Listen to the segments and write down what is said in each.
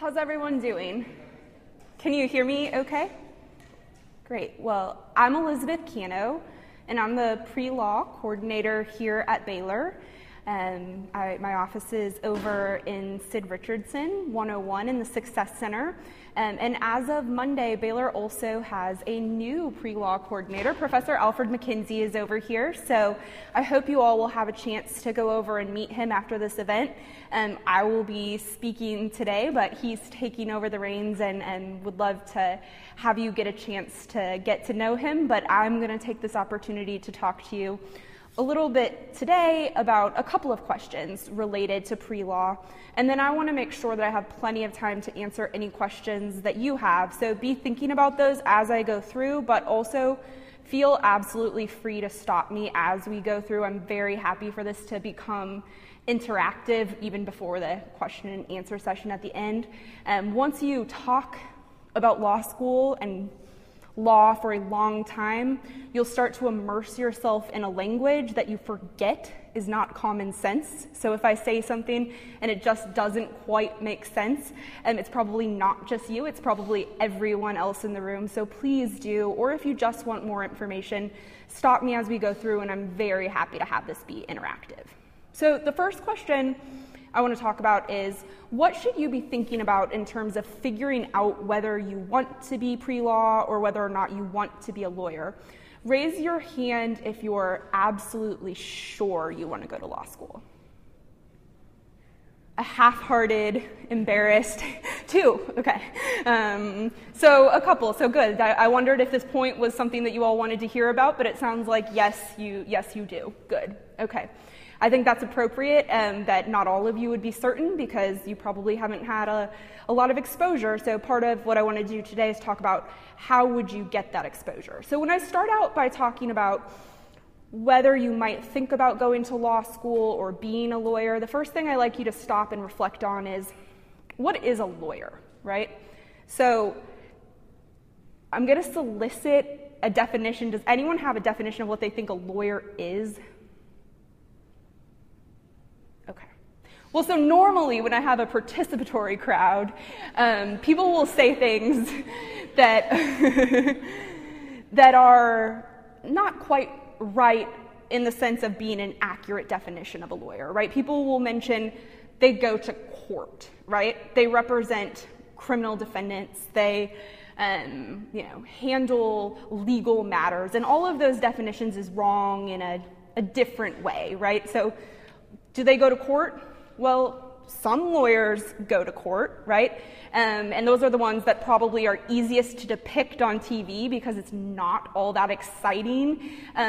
How's everyone doing? Can you hear me okay? Great. Well, I'm Elizabeth Cano, and I'm the pre-law coordinator here at Baylor. My office is over in Sid Richardson 101 in the Success Center. And as of Monday, Baylor also has a new pre-law coordinator. Professor Alfred McKinsey is over here, so I hope you all will have a chance to go over and meet him after this event. I will be speaking today, but he's taking over the reins and would love to have you get a chance to get to know him. But I'm going to take this opportunity to talk to you a little bit today about a couple of questions related to pre-law, and then I want to make sure that I have plenty of time to answer any questions that you have. So be thinking about those as I go through, but also feel absolutely free to stop me as we go through. I'm very happy for this to become interactive even before the question and answer session at the end. Once you talk about law school and law for a long time, you'll start to immerse yourself in a language that you forget is not common sense. So if I say something and it just doesn't quite make sense, it's probably not just you, it's probably everyone else in the room. So please do, or if you just want more information, stop me as we go through, and I'm very happy to have this be interactive. So the first question I want to talk about is, what should you be thinking about in terms of figuring out whether you want to be pre-law or whether or not you want to be a lawyer? Raise your hand if you're absolutely sure you want to go to law school. A half-hearted, embarrassed, two, okay. So a couple, so good. I wondered if this point was something that you all wanted to hear about, but it sounds like yes, you do. Good, okay. I think that's appropriate, that not all of you would be certain because you probably haven't had a lot of exposure. So part of what I want to do today is talk about how would you get that exposure. So when I start out by talking about whether you might think about going to law school or being a lawyer, the first thing I like you to stop and reflect on is, what is a lawyer, right? So I'm going to solicit a definition. Does anyone have a definition of what they think a lawyer is? Well, so normally when I have a participatory crowd, people will say things that that are not quite right in the sense of being an accurate definition of a lawyer, right? People will mention they go to court, right? They represent criminal defendants. They handle legal matters, and all of those definitions is wrong in a different way, right? So do they go to court? Well, some lawyers go to court, right? And those are the ones that probably are easiest to depict on TV because it's not all that exciting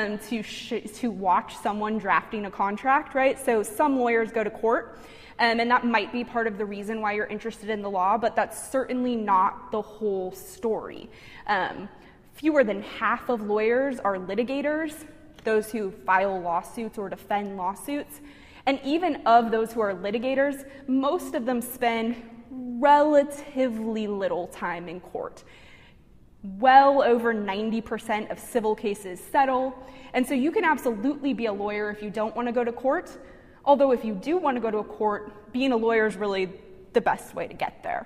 to watch someone drafting a contract, right? So some lawyers go to court, and that might be part of the reason why you're interested in the law, but that's certainly not the whole story. Fewer than half of lawyers are litigators, those who file lawsuits or defend lawsuits. And even of those who are litigators, most of them spend relatively little time in court. Well over 90% of civil cases settle. And so you can absolutely be a lawyer if you don't want to go to court. Although if you do want to go to a court, being a lawyer is really the best way to get there.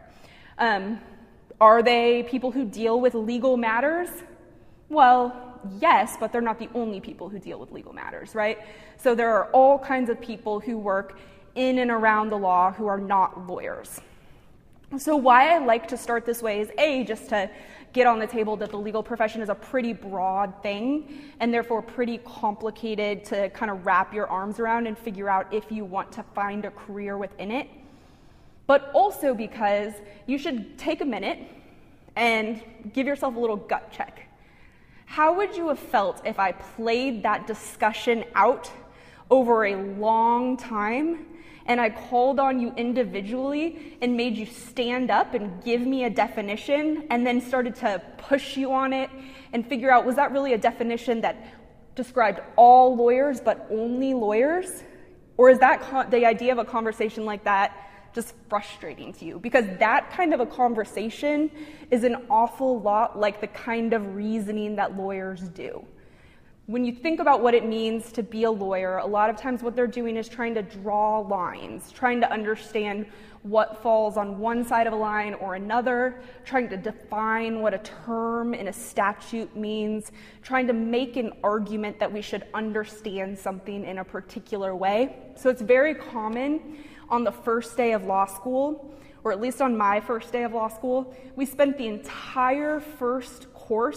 Are they people who deal with legal matters? Well, yes, but they're not the only people who deal with legal matters, right? So there are all kinds of people who work in and around the law who are not lawyers. So why I like to start this way is just to get on the table that the legal profession is a pretty broad thing and therefore pretty complicated to kind of wrap your arms around and figure out if you want to find a career within it. But also because you should take a minute and give yourself a little gut check. How would you have felt if I played that discussion out over a long time and I called on you individually and made you stand up and give me a definition and then started to push you on it and figure out, was that really a definition that described all lawyers but only lawyers? Or is that the idea of a conversation like that just frustrating to you? Because that kind of a conversation is an awful lot like the kind of reasoning that lawyers do. When you think about what it means to be a lawyer, a lot of times what they're doing is trying to draw lines, trying to understand what falls on one side of a line or another, trying to define what a term in a statute means, trying to make an argument that we should understand something in a particular way. So it's very common on the first day of law school, or at least on my first day of law school, we spent the entire first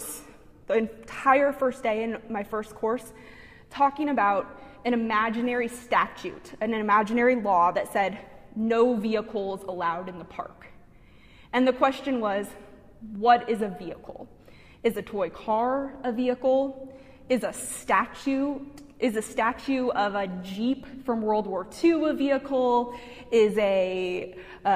day in my first course talking about an imaginary statute, an imaginary law that said no vehicles allowed in the park. And the question was, what is a vehicle? Is a toy car a vehicle? Is a statue of a Jeep from World War II a vehicle? Is a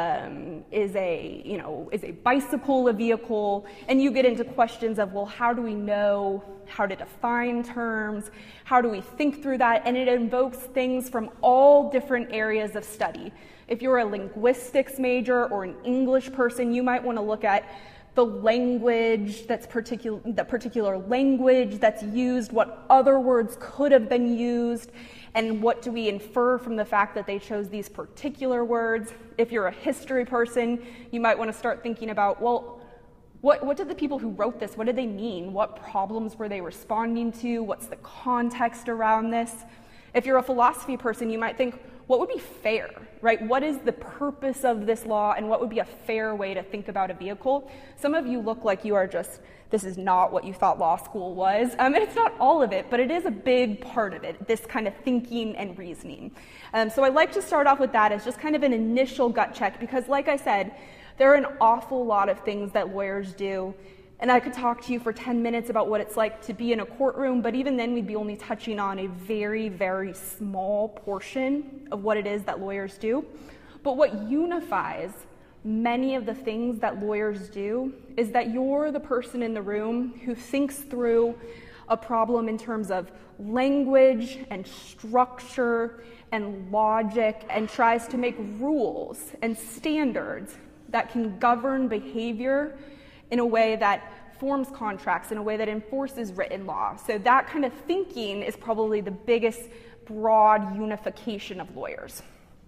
bicycle a vehicle? And you get into questions of, well, how do we know how to define terms? How do we think through that? And it invokes things from all different areas of study. If you're a linguistics major or an English person, you might want to look at the language the particular language that's used, what other words could have been used, and what do we infer from the fact that they chose these particular words. If you're a history person, you might want to start thinking about, well, what did the people who wrote this, what did they mean? What problems were they responding to? What's the context around this? If you're a philosophy person, you might think, what would be fair, right? What is the purpose of this law, and what would be a fair way to think about a vehicle? Some of you look like you are just, this is not what you thought law school was. And it's not all of it, but it is a big part of it, this kind of thinking and reasoning. So I like to start off with that as just kind of an initial gut check, because like I said, there are an awful lot of things that lawyers do. And I could talk to you for 10 minutes about what it's like to be in a courtroom, but even then we'd be only touching on a very, very small portion of what it is that lawyers do. But what unifies many of the things that lawyers do is that you're the person in the room who thinks through a problem in terms of language and structure and logic and tries to make rules and standards that can govern behavior in a way that forms contracts, in a way that enforces written law. So that kind of thinking is probably the biggest broad unification of lawyers.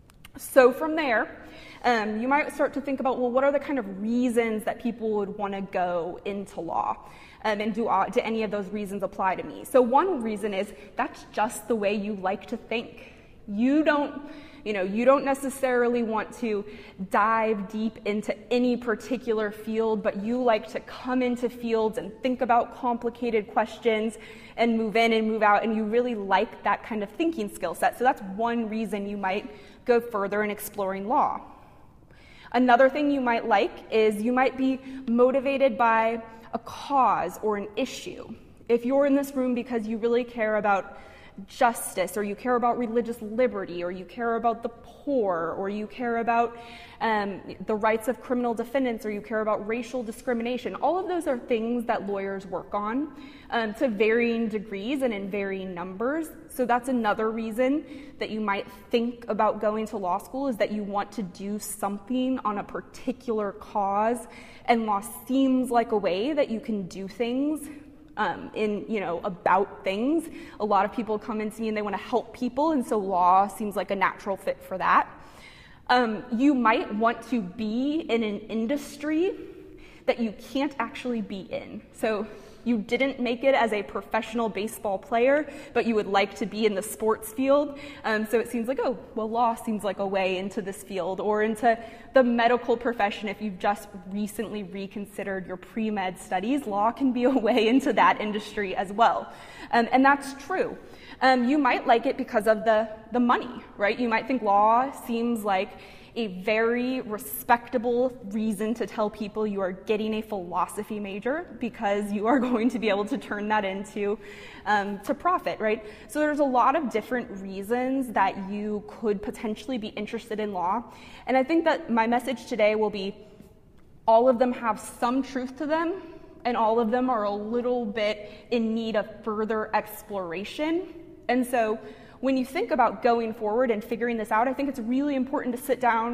So from there, you might start to think about, well, what are the kind of reasons that people would want to go into law? And do any of those reasons apply to me? So one reason is that's just the way you like to think. You don't necessarily want to dive deep into any particular field, but you like to come into fields and think about complicated questions and move in and move out, and you really like that kind of thinking skill set. So that's one reason you might go further in exploring law. Another thing you might like is you might be motivated by a cause or an issue. If you're in this room because you really care about justice, or you care about religious liberty, or you care about the poor, or you care about the rights of criminal defendants, or you care about racial discrimination, all of those are things that lawyers work on to varying degrees and in varying numbers. So that's another reason that you might think about going to law school, is that you want to do something on a particular cause, and law seems like a way that you can do things about things. A lot of people come into me and they want to help people, and so law seems like a natural fit for that. You might want to be in an industry that you can't actually be in. So you didn't make it as a professional baseball player, but you would like to be in the sports field. So it seems like, oh, well, law seems like a way into this field, or into the medical profession. If you've just recently reconsidered your pre-med studies, law can be a way into that industry as well. And that's true. You might like it because of the money, right? You might think law seems like a very respectable reason to tell people you are getting a philosophy major, because you are going to be able to turn that into to profit, right? So there's a lot of different reasons that you could potentially be interested in law. And I think that my message today will be, all of them have some truth to them, and all of them are a little bit in need of further exploration. And so when you think about going forward and figuring this out, I think it's really important to sit down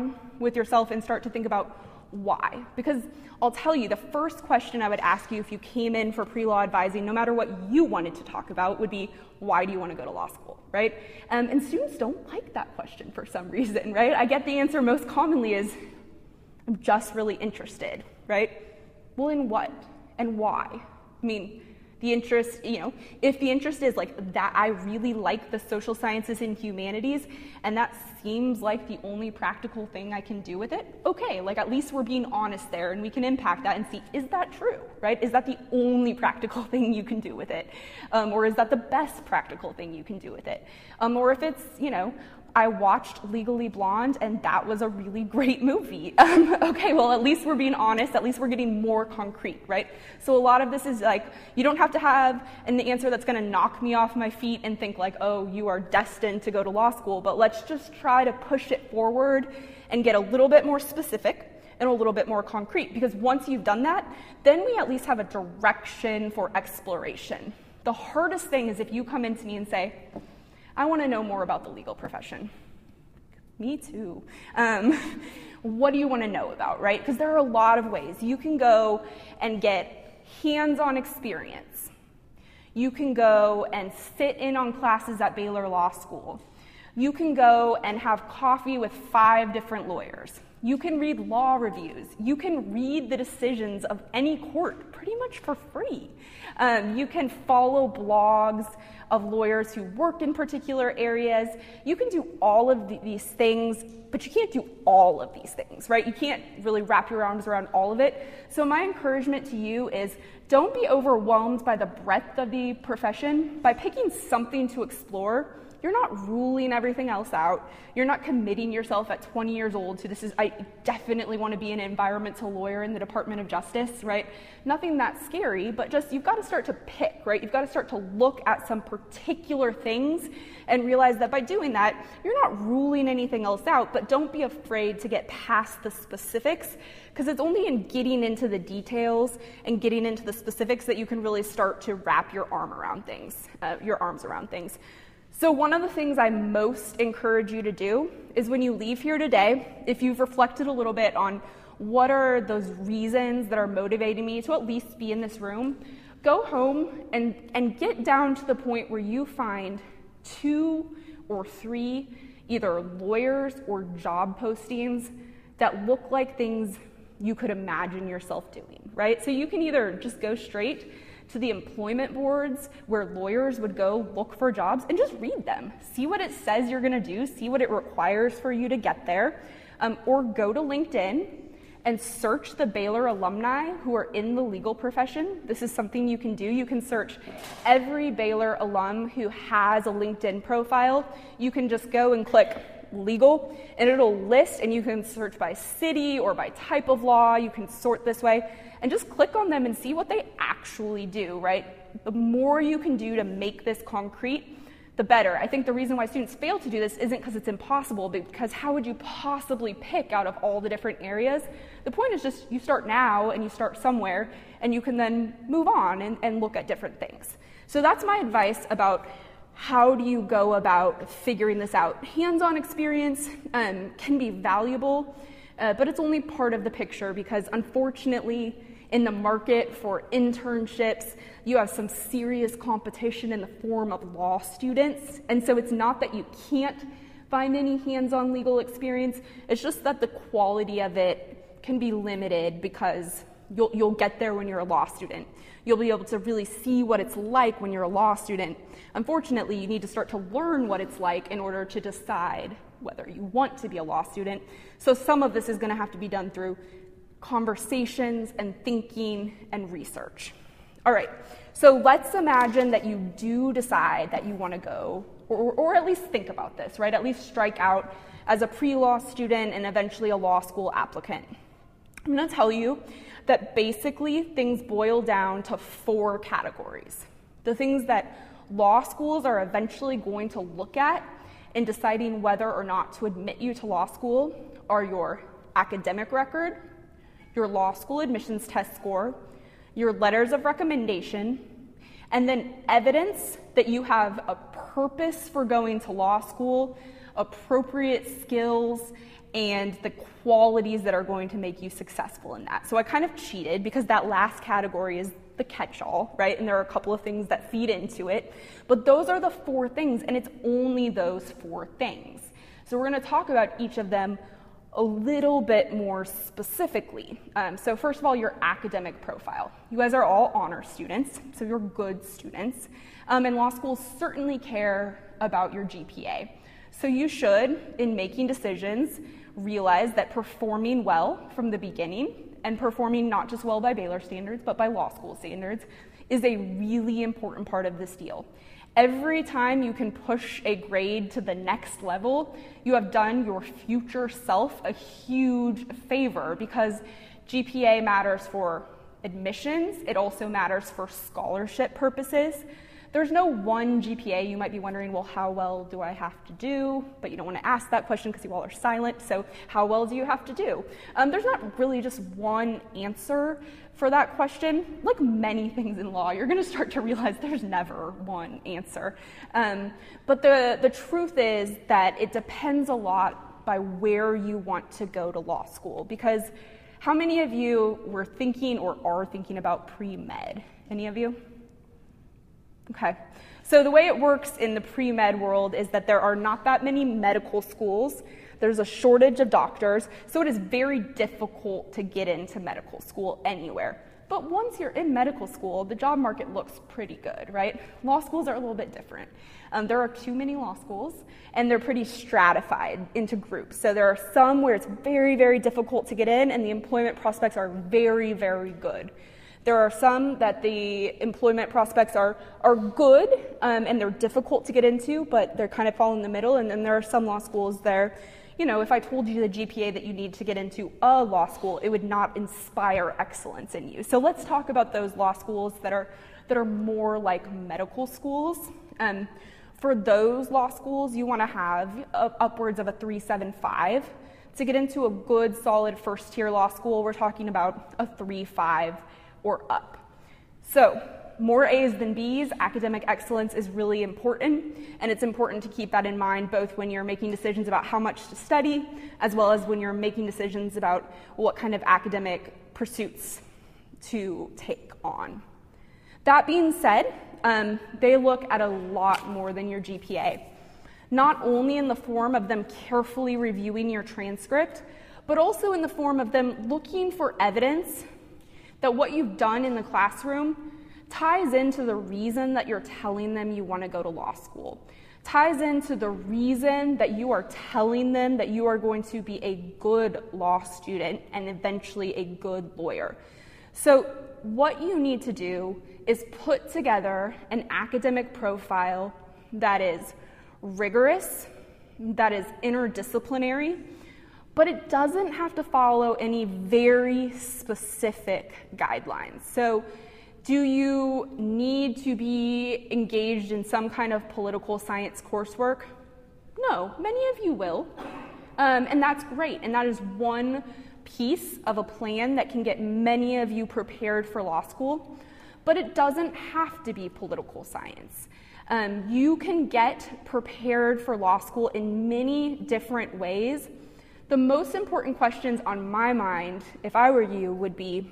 with yourself and start to think about why. Because I'll tell you, the first question I would ask you if you came in for pre-law advising, no matter what you wanted to talk about, would be, why do you want to go to law school, right? And students don't like that question for some reason, right? I get the answer most commonly is, I'm just really interested, right? Well, in what and why? I mean, the interest, if the interest is like that, I really like the social sciences and humanities, and that seems like the only practical thing I can do with it, okay, at least we're being honest there, and we can impact that and see, is that true, right? Is that the only practical thing you can do with it? Or is that the best practical thing you can do with it? Or if it's, I watched Legally Blonde, and that was a really great movie. Okay, well, at least we're being honest. At least we're getting more concrete, right? So a lot of this is you don't have to have an answer that's going to knock me off my feet and think oh, you are destined to go to law school. But let's just try to push it forward and get a little bit more specific and a little bit more concrete. Because once you've done that, then we at least have a direction for exploration. The hardest thing is if you come into me and say, I want to know more about the legal profession. Me too. What do you want to know about, right? Because there are a lot of ways. You can go and get hands-on experience. You can go and sit in on classes at Baylor Law School. You can go and have coffee with 5 different lawyers. You can read law reviews. You can read the decisions of any court pretty much for free. You can follow blogs of lawyers who work in particular areas. You can do all of these things, but you can't do all of these things, right? You can't really wrap your arms around all of it. So my encouragement to you is don't be overwhelmed by the breadth of the profession. By picking something to explore, you're not ruling everything else out. You're not committing yourself at 20 years old to I definitely want to be an environmental lawyer in the Department of Justice, right? Nothing that scary, but just you've got to start to pick, right? You've got to start to look at some particular things and realize that by doing that, you're not ruling anything else out, but don't be afraid to get past the specifics, because it's only in getting into the details and getting into the specifics that you can really start to wrap your arms around things. So one of the things I most encourage you to do is when you leave here today, if you've reflected a little bit on what are those reasons that are motivating me to at least be in this room, go home and get down to the point where you find 2 or 3 either lawyers or job postings that look like things you could imagine yourself doing, right? So you can either just go straight to the employment boards where lawyers would go look for jobs and just read them. See what it says you're going to do, see what it requires for you to get there, or go to LinkedIn and search the Baylor alumni who are in the legal profession. This is something you can do. You can search every Baylor alum who has a LinkedIn profile. You can just go and click legal, and it'll list, and you can search by city or by type of law. You can sort this way, and just click on them and see what they actually do, right? The more you can do to make this concrete, the better. I think the reason why students fail to do this isn't because it's impossible, but because how would you possibly pick out of all the different areas? The point is just you start now and you start somewhere, and you can then move on and look at different things. So that's my advice about how do you go about figuring this out. Hands-on experience can be valuable, but it's only part of the picture, because unfortunately in the market for internships, you have some serious competition in the form of law students. And so it's not that you can't find any hands-on legal experience, it's just that the quality of it can be limited, because you'll get there when you're a law student. You'll be able to really see what it's like when you're a law student. Unfortunately, you need to start to learn what it's like in order to decide whether you want to be a law student. So some of this is going to have to be done through conversations and thinking and research. All right, so let's imagine that you do decide that you want to go, or at least think about this, right? At least strike out as a pre-law student and eventually a law school applicant. I'm going to tell you that basically things boil down to 4 categories. The things that law schools are eventually going to look at in deciding whether or not to admit you to law school are your academic record, your law school admissions test score, your letters of recommendation, and then evidence that you have a purpose for going to law school, appropriate skills, and the qualities that are going to make you successful in that. So I kind of cheated because that last category is the catch-all, right? And there are a couple of things that feed into it. But those are the 4 things, and it's only those 4 things. So we're going to talk about each of them a little bit more specifically. So first of all, your academic profile. You guys are all honor students, so you're good students. And law schools certainly care about your GPA. So you should, in making decisions, realize that performing well from the beginning, and performing not just well by Baylor standards, but by law school standards, is a really important part of this deal. Every time you can push a grade to the next level, you have done your future self a huge favor, because GPA matters for admissions. It also matters for scholarship purposes. There's no one GPA. You might be wondering, well, how well do I have to do? But you don't want to ask that question because you all are silent. So how well do you have to do? There's not really just one answer for that question. Like many things in law, you're going to start to realize there's never one answer. But the truth is that it depends a lot by where you want to go to law school. Because how many of you were thinking or are thinking about pre-med? Any of you? Okay, so the way it works in the pre-med world is that there are not that many medical schools. There's a shortage of doctors, so it is very difficult to get into medical school anywhere. But once you're in medical school, the job market looks pretty good, right? Law schools are a little bit different. There are too many law schools, and they're pretty stratified into groups. So there are some where it's very, very difficult to get in, and the employment prospects are very, very good. There are some that the employment prospects are good, and they're difficult to get into, but they're kind of fall in the middle. And then there are some law schools there, you know, if I told you the GPA that you need to get into a law school, it would not inspire excellence in you. So let's talk about those law schools that are more like medical schools. For those law schools, you want to have upwards of a 3.75. To get into a good, solid first-tier law school, we're talking about a 3.5 or up. So more A's than B's. Academic excellence is really important, and it's important to keep that in mind both when you're making decisions about how much to study, as well as when you're making decisions about what kind of academic pursuits to take on. That being said, they look at a lot more than your GPA, not only in the form of them carefully reviewing your transcript, but also in the form of them looking for evidence that what you've done in the classroom ties into the reason that you're telling them you want to go to law school, ties into the reason that you are telling them that you are going to be a good law student and eventually a good lawyer. So what you need to do is put together an academic profile that is rigorous, that is interdisciplinary, but it doesn't have to follow any very specific guidelines. So do you need to be engaged in some kind of political science coursework? No, many of you will. And that's great. And that is one piece of a plan that can get many of you prepared for law school. But it doesn't have to be political science. You can get prepared for law school in many different ways. The most important questions on my mind, if I were you, would be,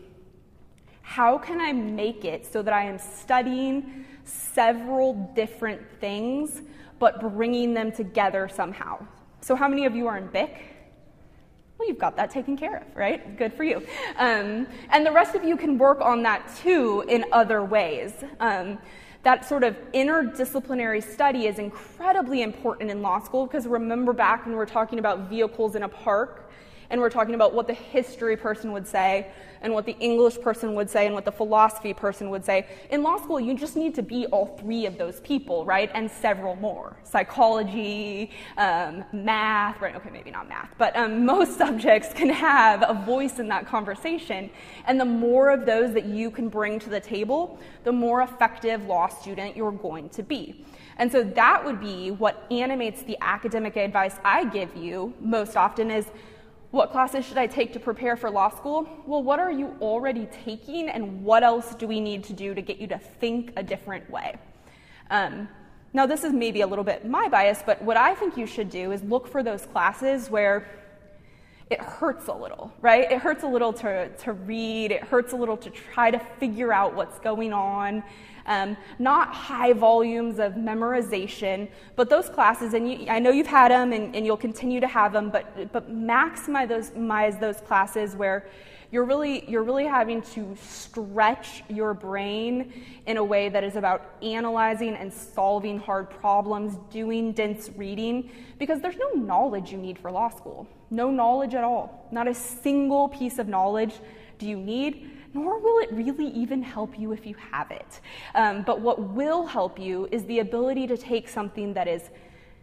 how can I make it so that I am studying several different things, but bringing them together somehow? So how many of you are in BIC? Well, you've got that taken care of, right? Good for you. And the rest of you can work on that too in other ways. That sort of interdisciplinary study is incredibly important in law school, because remember back when we were talking about vehicles in a park, and we're talking about what the history person would say, and what the English person would say, and what the philosophy person would say. In law school, you just need to be all three of those people, right? And several more. Psychology, math, right? Okay, maybe not math, but most subjects can have a voice in that conversation. And the more of those that you can bring to the table, the more effective law student you're going to be. And so that would be what animates the academic advice I give you most often is, what classes should I take to prepare for law school? Well, what are you already taking, and what else do we need to do to get you to think a different way? Now, this is maybe a little bit my bias, but what I think you should do is look for those classes where it hurts a little, right? It hurts a little to read. It hurts a little to try to figure out what's going on. Not high volumes of memorization, but those classes, and I know you've had them and you'll continue to have them, but maximize those classes where you're really having to stretch your brain in a way that is about analyzing and solving hard problems, doing dense reading, because there's no knowledge you need for law school. No knowledge at all. Not a single piece of knowledge do you need, nor will it really even help you if you have it. But what will help you is the ability to take something that is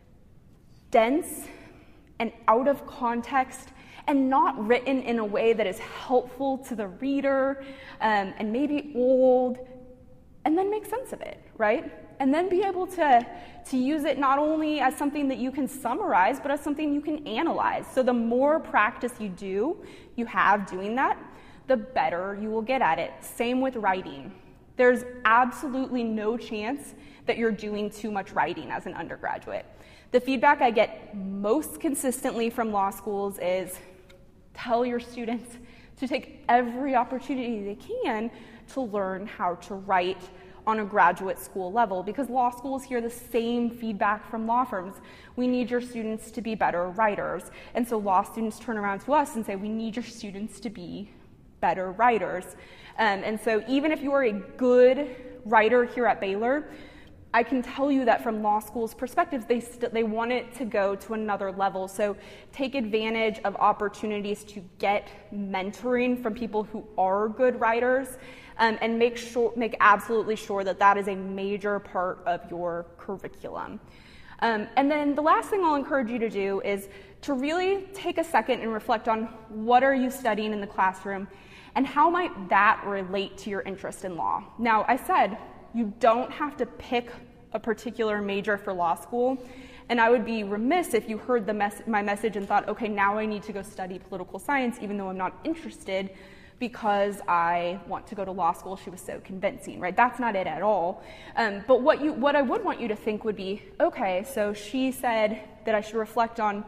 dense and out of context and not written in a way that is helpful to the reader, and maybe old, and then make sense of it, right? And then be able to use it not only as something that you can summarize, but as something you can analyze. So the more practice you have doing that, the better you will get at it. Same with writing. There's absolutely no chance that you're doing too much writing as an undergraduate. The feedback I get most consistently from law schools is tell your students to take every opportunity they can to learn how to write on a graduate school level, because law schools hear the same feedback from law firms. We need your students to be better writers. And so law students turn around to us and say, we need your students to be better writers. And so even if you are a good writer here at Baylor, I can tell you that from law school's perspective, they want it to go to another level. So take advantage of opportunities to get mentoring from people who are good writers, and make absolutely sure that that is a major part of your curriculum. And then the last thing I'll encourage you to do is to really take a second and reflect on what are you studying in the classroom and how might that relate to your interest in law. Now, I said you don't have to pick a particular major for law school, and I would be remiss if you heard my message and thought, okay, now I need to go study political science even though I'm not interested because I want to go to law school. She was so convincing, right? That's not it at all. But what I would want you to think would be, okay, so she said that I should reflect on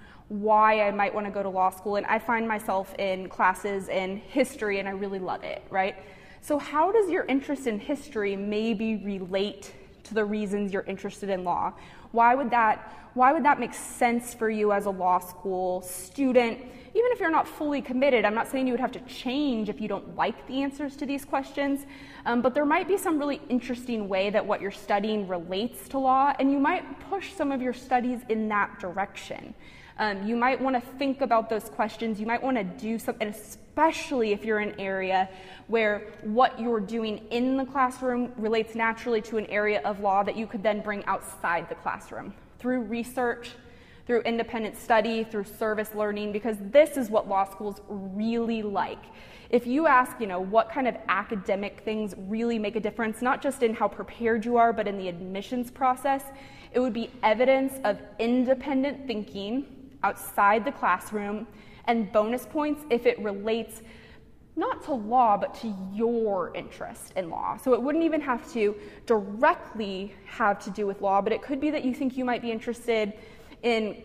why I might want to go to law school, and I find myself in classes in history and I really love it, right? So how does your interest in history maybe relate to the reasons you're interested in law? Why would that make sense for you as a law school student? Even if you're not fully committed, I'm not saying you would have to change if you don't like the answers to these questions, but there might be some really interesting way that what you're studying relates to law, and you might push some of your studies in that direction. You might want to think about those questions. You might want to do something, especially if you're in an area where what you're doing in the classroom relates naturally to an area of law that you could then bring outside the classroom through research, through independent study, through service learning, because this is what law schools really like. If you ask, what kind of academic things really make a difference, not just in how prepared you are, but in the admissions process, it would be evidence of independent thinking outside the classroom, and bonus points if it relates not to law, but to your interest in law. So it wouldn't even have to directly have to do with law, but it could be that you think you might be interested in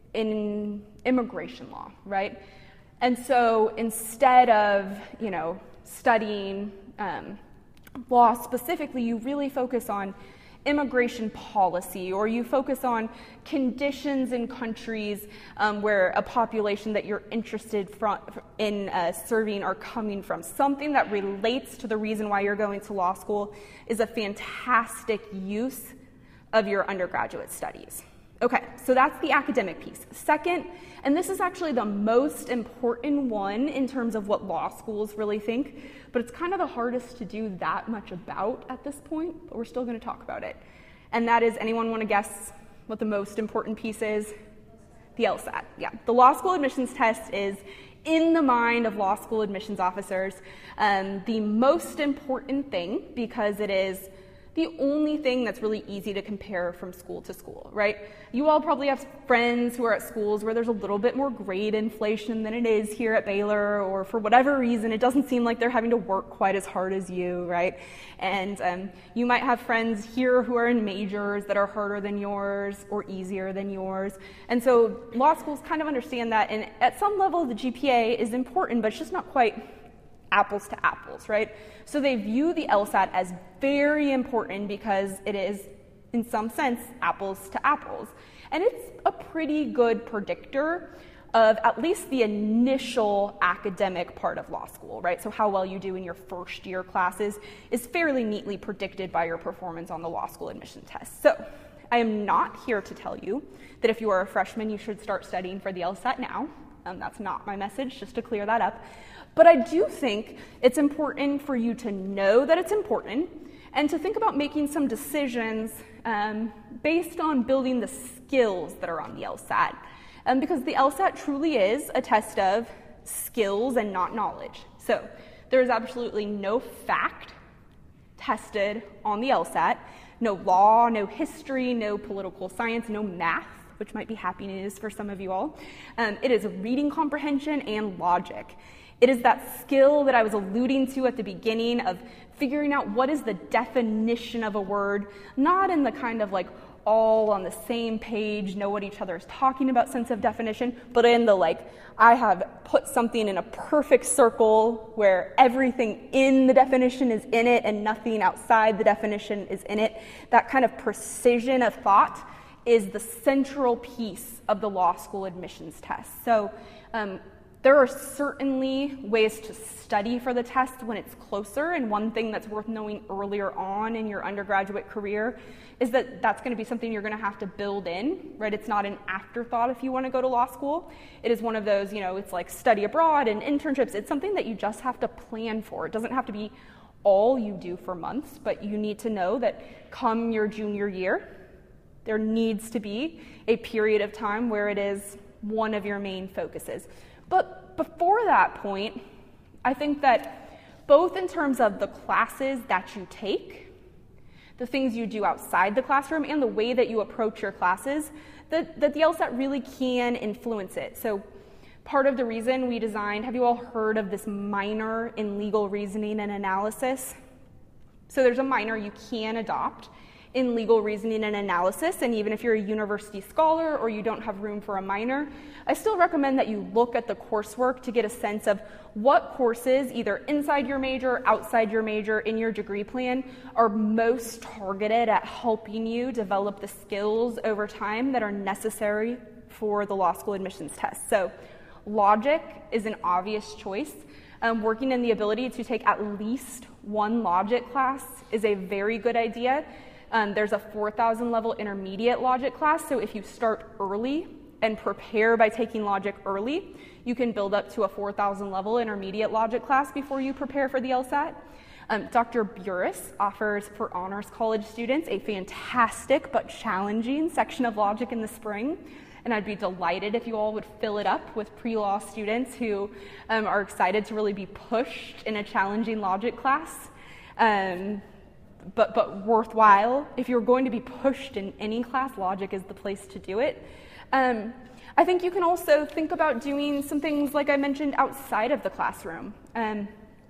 immigration law, right? And so instead of, studying law specifically, you really focus on immigration policy, or you focus on conditions in countries where a population that you're interested in serving are coming from. Something that relates to the reason why you're going to law school is a fantastic use of your undergraduate studies. Okay, so that's the academic piece. Second, and this is actually the most important one in terms of what law schools really think, but it's kind of the hardest to do that much about at this point, but we're still going to talk about it. And that is, anyone want to guess what the most important piece is? The LSAT, yeah. The law school admissions test is, in the mind of law school admissions officers, the most important thing, because it is the only thing that's really easy to compare from school to school, right? You all probably have friends who are at schools where there's a little bit more grade inflation than it is here at Baylor, or for whatever reason, it doesn't seem like they're having to work quite as hard as you, right? And you might have friends here who are in majors that are harder than yours or easier than yours. And so law schools kind of understand that, and at some level the GPA is important, but it's just not quite apples to apples, right? So they view the LSAT as very important because it is, in some sense, apples to apples. And it's a pretty good predictor of at least the initial academic part of law school, right? So how well you do in your first year classes is fairly neatly predicted by your performance on the law school admission test. So I am not here to tell you that if you are a freshman, you should start studying for the LSAT now. That's not my message, just to clear that up. But I do think it's important for you to know that it's important and to think about making some decisions based on building the skills that are on the LSAT. Because the LSAT truly is a test of skills and not knowledge. So there is absolutely no fact tested on the LSAT, no law, no history, no political science, no math, which might be happy news for some of you all. It is reading comprehension and logic. It is that skill that I was alluding to at the beginning of figuring out what is the definition of a word, not in the kind of like all on the same page, know what each other is talking about sense of definition, but in the like, I have put something in a perfect circle where everything in the definition is in it and nothing outside the definition is in it. That kind of precision of thought is the central piece of the law school admissions test. So there are certainly ways to study for the test when it's closer, and one thing that's worth knowing earlier on in your undergraduate career is that that's going to be something you're going to have to build in, right? It's not an afterthought if you want to go to law school. It is one of those, it's like study abroad and internships. It's something that you just have to plan for. It doesn't have to be all you do for months, but you need to know that come your junior year, there needs to be a period of time where it is one of your main focuses. But before that point, I think that both in terms of the classes that you take, the things you do outside the classroom, and the way that you approach your classes, that the LSAT really can influence it. So part of the reason we designed, have you all heard of this minor in legal reasoning and analysis? So there's a minor you can adopt in legal reasoning and analysis, and even if you're a university scholar or you don't have room for a minor, I still recommend that you look at the coursework to get a sense of what courses, either inside your major, outside your major, in your degree plan, are most targeted at helping you develop the skills over time that are necessary for the law school admissions test. So logic is an obvious choice. Working in the ability to take at least one logic class is a very good idea. There's a 4,000 level intermediate logic class, so if you start early and prepare by taking logic early, you can build up to a 4,000 level intermediate logic class before you prepare for the LSAT. Dr. Burris offers for honors college students a fantastic but challenging section of logic in the spring, and I'd be delighted if you all would fill it up with pre-law students who are excited to really be pushed in a challenging logic class. But worthwhile. If you're going to be pushed in any class, logic is the place to do it. I think you can also think about doing some things like I mentioned outside of the classroom. When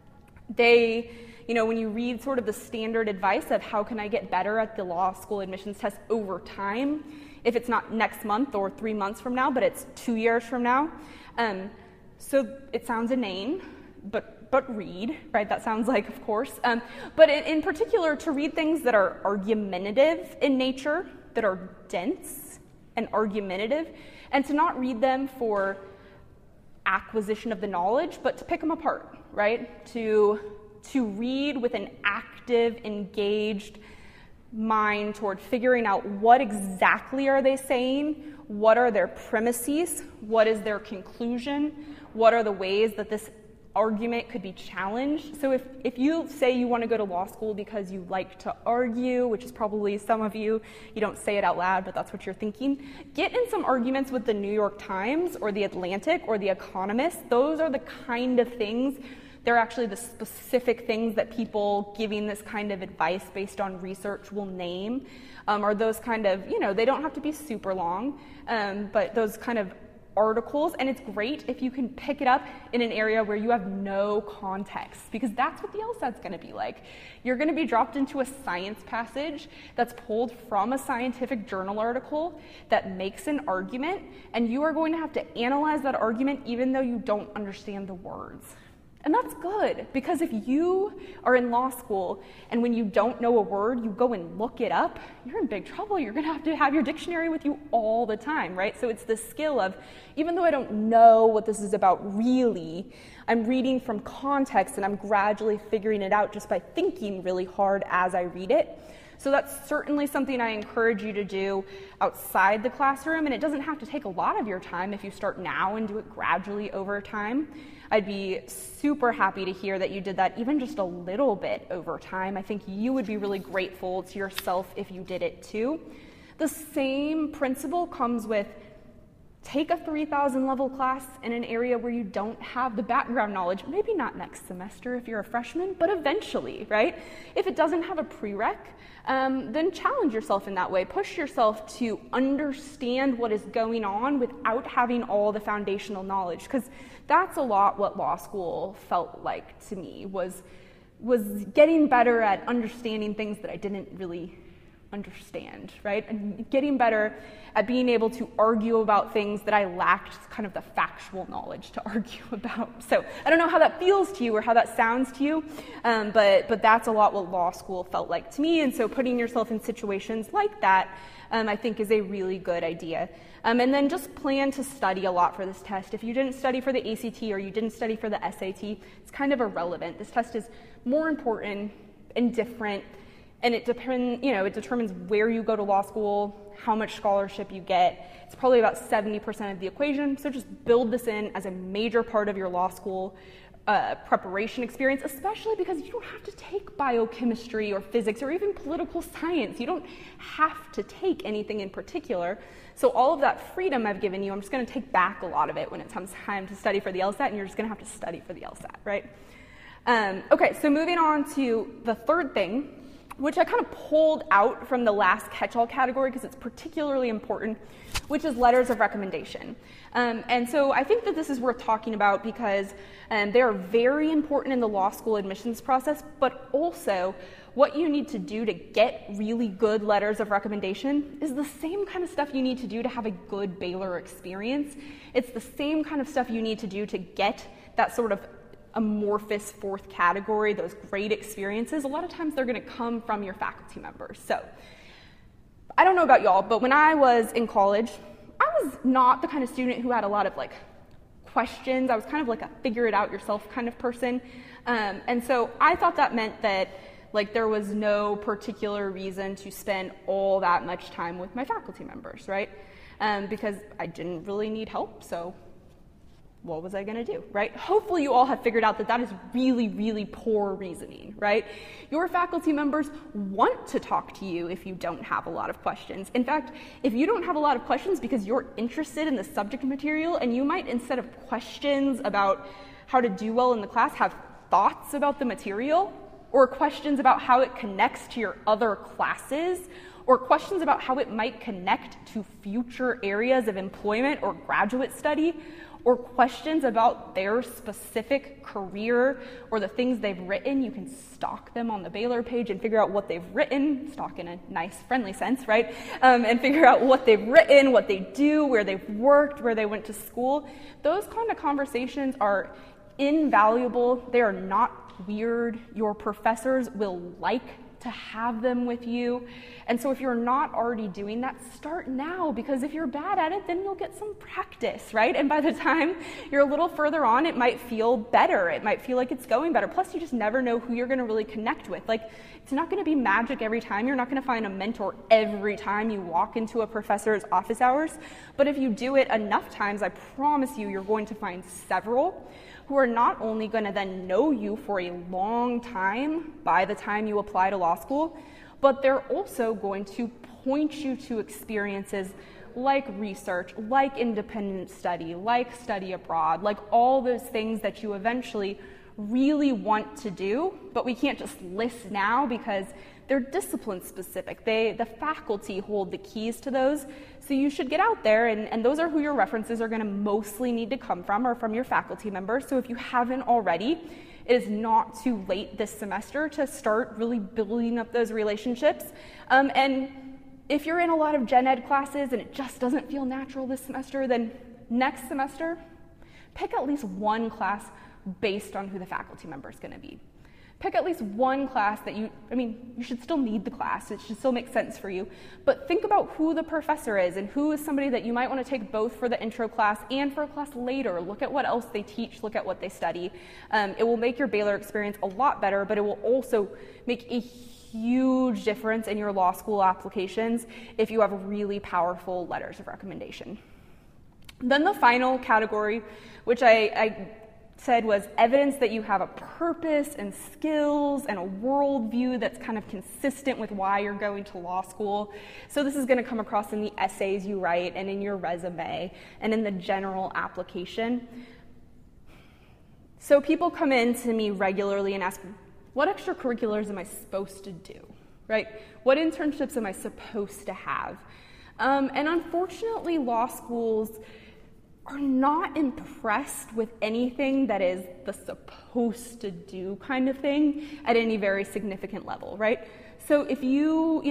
you read sort of the standard advice of how can I get better at the law school admissions test over time, if it's not next month or 3 months from now, but it's 2 years from now. So it sounds inane, but read, right? That sounds like, of course. But in particular, to read things that are argumentative in nature, that are dense and argumentative, and to not read them for acquisition of the knowledge, but to pick them apart, right? To read with an active, engaged mind toward figuring out what exactly are they saying, what are their premises, what is their conclusion, what are the ways that this argument could be challenged. So if you say you want to go to law school because you like to argue, which is probably some of you, you don't say it out loud, but that's what you're thinking, get in some arguments with the New York Times or the Atlantic or the Economist. Those are the kind of things They're actually the specific things that people giving this kind of advice based on research will name, are those kind of, they don't have to be super long, but those kind of articles. And it's great if you can pick it up in an area where you have no context, because that's what the LSAT's going to be like. You're going to be dropped into a science passage that's pulled from a scientific journal article that makes an argument, and you are going to have to analyze that argument even though you don't understand the words. And that's good, because if you are in law school and when you don't know a word, you go and look it up, you're in big trouble. You're going to have your dictionary with you all the time, right? So it's this skill of, even though I don't know what this is about really, I'm reading from context and I'm gradually figuring it out just by thinking really hard as I read it. So that's certainly something I encourage you to do outside the classroom, and it doesn't have to take a lot of your time if you start now and do it gradually over time. I'd be super happy to hear that you did that even just a little bit over time. I think you would be really grateful to yourself if you did it too. The same principle comes with take a 3,000 level class in an area where you don't have the background knowledge. Maybe not next semester if you're a freshman, but eventually, right? If it doesn't have a prereq, then challenge yourself in that way. Push yourself to understand what is going on without having all the foundational knowledge, because that's a lot what law school felt like to me, was getting better at understanding things that I didn't really understand, right? And getting better at being able to argue about things that I lacked kind of the factual knowledge to argue about. So I don't know how that feels to you or how that sounds to you, but that's a lot what law school felt like to me. And so putting yourself in situations like that, I think, is a really good idea. And then just plan to study a lot for this test. If you didn't study for the ACT or you didn't study for the SAT, it's kind of irrelevant. This test is more important and different, and it determines where you go to law school, how much scholarship you get. It's probably about 70% of the equation, so just build this in as a major part of your law school preparation experience, especially because you don't have to take biochemistry or physics or even political science. You don't have to take anything in particular. So all of that freedom I've given you, I'm just going to take back a lot of it when it comes time to study for the LSAT, and you're just going to have to study for the LSAT, right? Okay, so moving on to the third thing, which I kind of pulled out from the last catch-all category because it's particularly important, which is letters of recommendation. And so I think that this is worth talking about because they are very important in the law school admissions process, but also what you need to do to get really good letters of recommendation is the same kind of stuff you need to do to have a good Baylor experience. It's the same kind of stuff you need to do to get that sort of amorphous fourth category, those great experiences. A lot of times they're going to come from your faculty members. So I don't know about y'all, but when I was in college, I was not the kind of student who had a lot of questions. I was kind of like a figure it out yourself kind of person. And so I thought that meant that there was no particular reason to spend all that much time with my faculty members, right? Because I didn't really need help, so what was I going to do, right? Hopefully you all have figured out that that is really, really poor reasoning, right? Your faculty members want to talk to you if you don't have a lot of questions. In fact, if you don't have a lot of questions because you're interested in the subject material, and you might, instead of questions about how to do well in the class, have thoughts about the material, or questions about how it connects to your other classes, or questions about how it might connect to future areas of employment or graduate study, or questions about their specific career or the things they've written. You can stalk them on the Baylor page and figure out what they've written, stalk in a nice, friendly sense, right? And figure out what they've written, what they do, where they've worked, where they went to school. Those kind of conversations are invaluable. They are not weird. Your professors will like to have them with you. And so if you're not already doing that, start now, because if you're bad at it, then you'll get some practice, right? And by the time you're a little further on, it might feel better. It might feel like it's going better. Plus, you just never know who you're going to really connect with. It's not going to be magic every time. You're not going to find a mentor every time you walk into a professor's office hours. But if you do it enough times, I promise you, you're going to find several who are not only going to then know you for a long time by the time you apply to law school, but they're also going to point you to experiences like research, like independent study, like study abroad, like all those things that you eventually really want to do, but we can't just list now because they're discipline specific. The faculty hold the keys to those. So you should get out there, and those are who your references are going to mostly need to come from, or from your faculty members. So if you haven't already, it is not too late this semester to start really building up those relationships. And if you're in a lot of gen ed classes and it just doesn't feel natural this semester, then next semester, pick at least one class based on who the faculty member is going to be. Pick at least one class that you should still need the class, it should still make sense for you, but think about who the professor is and who is somebody that you might want to take both for the intro class and for a class later. Look at what else they teach, look at what they study. It will make your Baylor experience a lot better, but it will also make a huge difference in your law school applications if you have really powerful letters of recommendation. Then the final category, which I said was evidence that you have a purpose and skills and a worldview that's kind of consistent with why you're going to law school. So this is going to come across in the essays you write and in your resume and in the general application. So people come in to me regularly and ask, what extracurriculars am I supposed to do, right? What internships am I supposed to have? And unfortunately, law schools are not impressed with anything that is the supposed to do kind of thing at any very significant level, right? So if you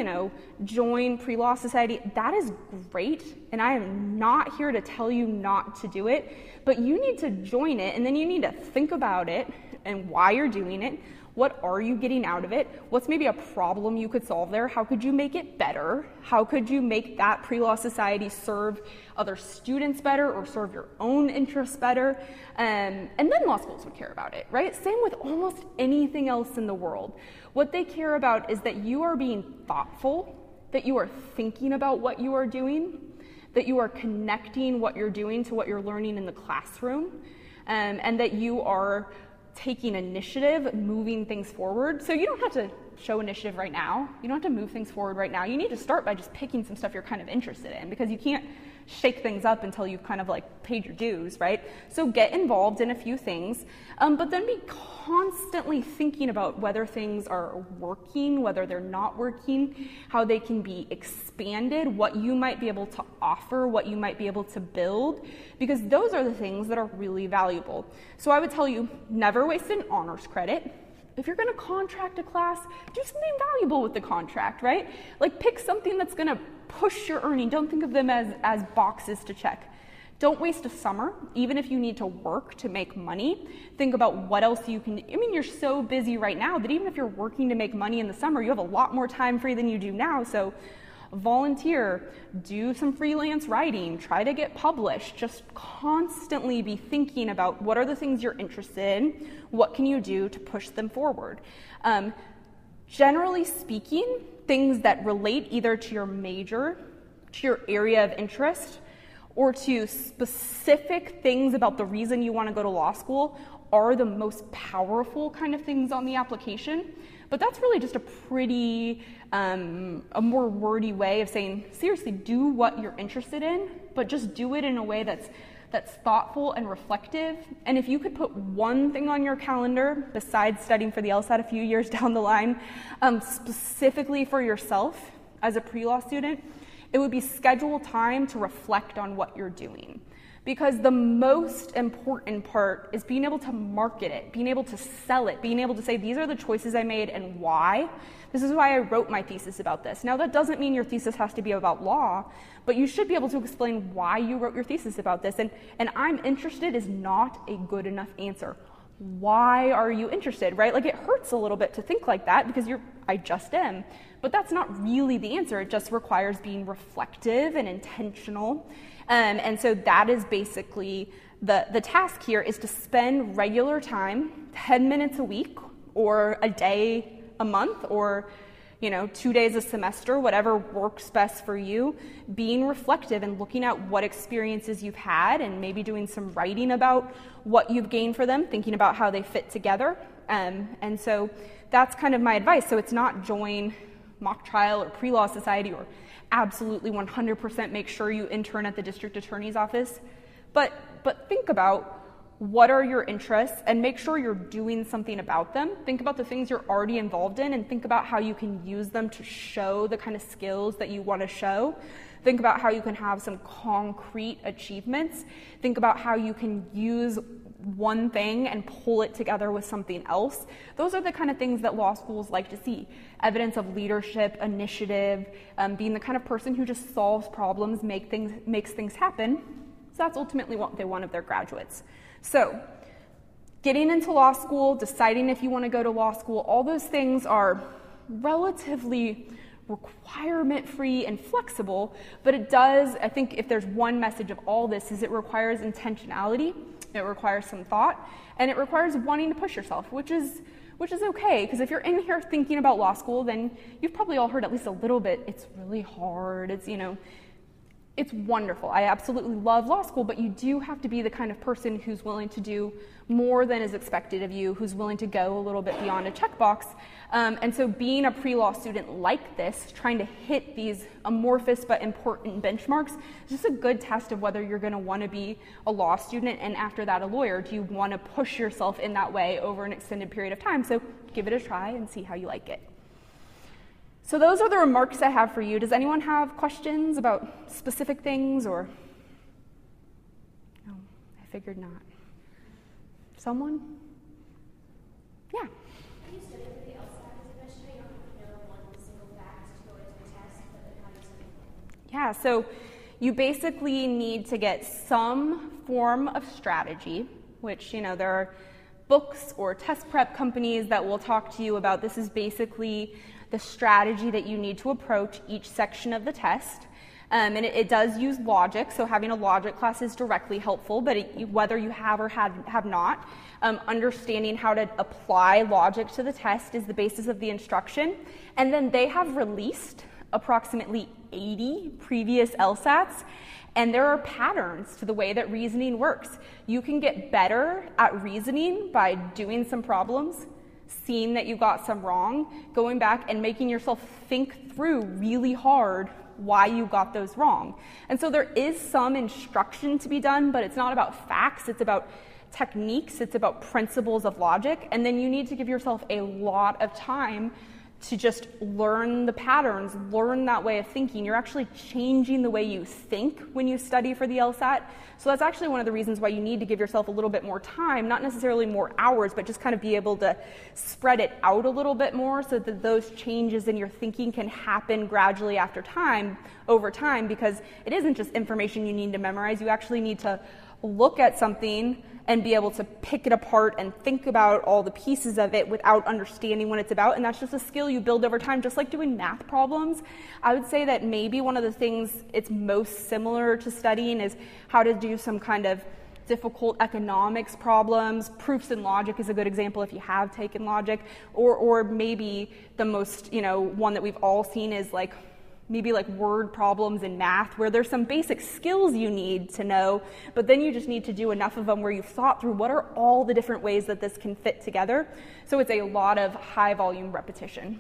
join Pre-Law Society, that is great, and I am not here to tell you not to do it, but you need to join it, and then you need to think about it and why you're doing it. What are you getting out of it? What's maybe a problem you could solve there? How could you make it better? How could you make that Pre-Law Society serve other students better or serve your own interests better? And then law schools would care about it, right? Same with almost anything else in the world. What they care about is that you are being thoughtful, that you are thinking about what you are doing, that you are connecting what you're doing to what you're learning in the classroom, and that you are taking initiative, moving things forward. So you don't have to show initiative right now. You don't have to move things forward right now. You need to start by just picking some stuff you're kind of interested in, because you can't shake things up until you've kind of paid your dues, right? So get involved in a few things, but then be constantly thinking about whether things are working, whether they're not working, how they can be expanded, what you might be able to offer, what you might be able to build, because those are the things that are really valuable. So I would tell you, never waste an honors credit. If you're going to contract a class, do something valuable with the contract, right? Pick something that's going to push your earning. Don't think of them as boxes to check. Don't waste a summer, even if you need to work to make money. Think about what else you can do. You're so busy right now that even if you're working to make money in the summer, you have a lot more time free than you do now. So volunteer, do some freelance writing, try to get published. Just constantly be thinking about what are the things you're interested in, what can you do to push them forward. Generally speaking, things that relate either to your major, to your area of interest, or to specific things about the reason you want to go to law school are the most powerful kind of things on the application. But that's really just a pretty, a more wordy way of saying, seriously, do what you're interested in, but just do it in a way that's thoughtful and reflective. And if you could put one thing on your calendar besides studying for the LSAT a few years down the line, specifically for yourself as a pre-law student, it would be schedule time to reflect on what you're doing. Because the most important part is being able to market it, being able to sell it, being able to say, these are the choices I made and why. This is why I wrote my thesis about this. Now, that doesn't mean your thesis has to be about law, but you should be able to explain why you wrote your thesis about this. And I'm interested is not a good enough answer. Why are you interested, right? It hurts a little bit to think like that because I just am. But that's not really the answer. It just requires being reflective and intentional. And so that is basically the task here, is to spend regular time, 10 minutes a week or a day a month or 2 days a semester, whatever works best for you, being reflective and looking at what experiences you've had and maybe doing some writing about what you've gained for them, thinking about how they fit together. And so that's kind of my advice. So it's not join mock trial or pre-law society or absolutely 100% make sure you intern at the district attorney's office, but think about what are your interests, and make sure you're doing something about them. Think about the things you're already involved in and think about how you can use them to show the kind of skills that you want to show. Think about how you can have some concrete achievements. Think about how you can use one thing and pull it together with something else. Those are the kind of things that law schools like to see. Evidence of leadership, initiative, being the kind of person who just solves problems, makes things happen. So that's ultimately what they want of their graduates. So getting into law school, deciding if you want to go to law school, all those things are relatively requirement-free and flexible, but it does, I think if there's one message of all this, is it requires intentionality, it requires some thought, and it requires wanting to push yourself, which is okay, because if you're in here thinking about law school, then you've probably all heard at least a little bit, it's really hard, it's wonderful. I absolutely love law school, but you do have to be the kind of person who's willing to do more than is expected of you, who's willing to go a little bit beyond a checkbox. And so being a pre-law student like this, trying to hit these amorphous but important benchmarks, is just a good test of whether you're going to want to be a law student and after that a lawyer. Do you want to push yourself in that way over an extended period of time? So give it a try and see how you like it. So those are the remarks I have for you. Does anyone have questions about specific things or? No, I figured not. Someone? Yeah. Have you studied for the LSAT eventually? You don't know one single fact to go into the test, but then how do you study? Yeah, so you basically need to get some form of strategy, which, there are books or test prep companies that will talk to you about. This is basically the strategy that you need to approach each section of the test. And it does use logic, so having a logic class is directly helpful, but whether you have or have not, understanding how to apply logic to the test is the basis of the instruction. And then they have released approximately 80 previous LSATs, and there are patterns to the way that reasoning works. You can get better at reasoning by doing some problems, seeing that you got some wrong, going back and making yourself think through really hard why you got those wrong. And so there is some instruction to be done, but it's not about facts, it's about techniques, it's about principles of logic, and then you need to give yourself a lot of time to just learn the patterns, learn that way of thinking. You're actually changing the way you think when you study for the LSAT. So that's actually one of the reasons why you need to give yourself a little bit more time, not necessarily more hours, but just kind of be able to spread it out a little bit more so that those changes in your thinking can happen gradually over time, because it isn't just information you need to memorize. You actually need to look at something and be able to pick it apart and think about all the pieces of it without understanding what it's about. And that's just a skill you build over time, just like doing math problems. I would say that maybe one of the things it's most similar to studying is how to do some kind of difficult economics problems. Proofs in logic is a good example if you have taken logic. Or maybe the most, one that we've all seen is maybe word problems in math, where there's some basic skills you need to know, but then you just need to do enough of them where you've thought through what are all the different ways that this can fit together. So it's a lot of high volume repetition.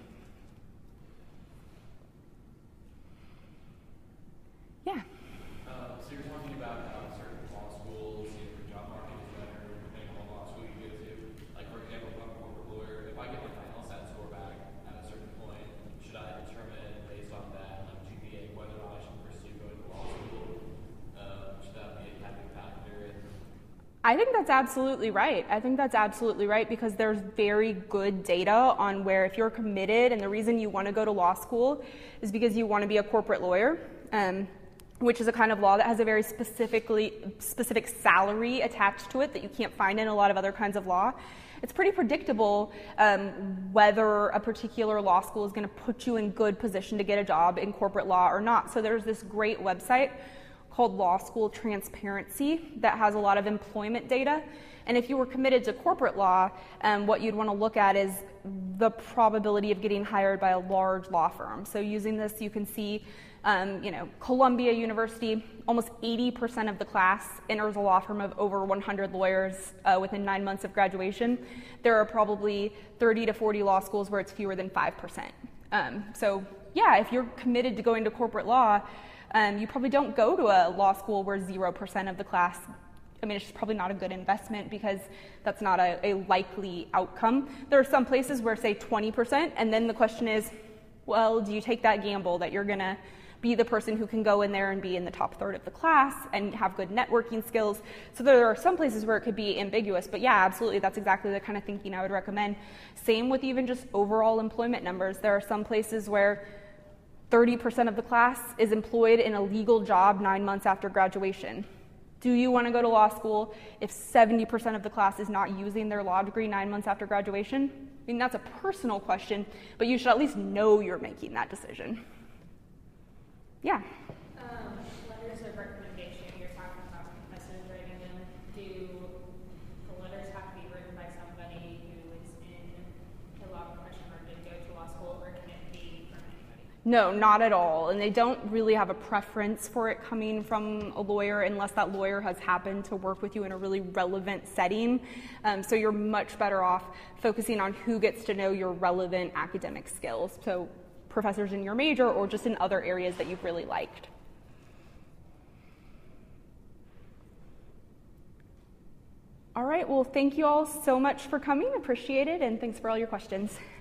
Yeah. So you're talking about how certain law schools, the job market is better depending on what law school you go to. Like, for example, if I'm a corporate lawyer, if I get my LSAT score back at a certain point, should I determine based on that GPA whether or not I should pursue going to law school? Should that be a factor? I think that's absolutely right. Because there's very good data on where if you're committed, and the reason you want to go to law school is because you want to be a corporate lawyer, which is a kind of law that has a very specific salary attached to it that you can't find in a lot of other kinds of law. It's pretty predictable whether a particular law school is going to put you in good position to get a job in corporate law or not. So there's this great website called Law School Transparency that has a lot of employment data. And if you were committed to corporate law, what you'd want to look at is the probability of getting hired by a large law firm. So using this, you can see Columbia University, almost 80% of the class enters a law firm of over 100 lawyers within 9 months of graduation. There are probably 30 to 40 law schools where it's fewer than 5%. So yeah, if you're committed to going to corporate law, you probably don't go to a law school where 0% of the class I mean, it's just probably not a good investment because that's not a likely outcome. There are some places where, say, 20%, and then the question is, well, do you take that gamble that you're going to be the person who can go in there and be in the top third of the class and have good networking skills? So there are some places where it could be ambiguous, but yeah, absolutely, that's exactly the kind of thinking I would recommend. Same with even just overall employment numbers. There are some places where 30% of the class is employed in a legal job 9 months after graduation. Do you want to go to law school if 70% of the class is not using their law degree 9 months after graduation? I mean, that's a personal question, but you should at least know you're making that decision. Yeah? Letters of recommendation, you're talking about professors writing them. Do the letters have to be written by somebody who is in the law profession or did go to law school, or can it be from anybody? No, not at all. And they don't really have a preference for it coming from a lawyer unless that lawyer has happened to work with you in a really relevant setting. So you're much better off focusing on who gets to know your relevant academic skills. So professors in your major or just in other areas that you've really liked. All right, well, thank you all so much for coming. Appreciate it, and thanks for all your questions.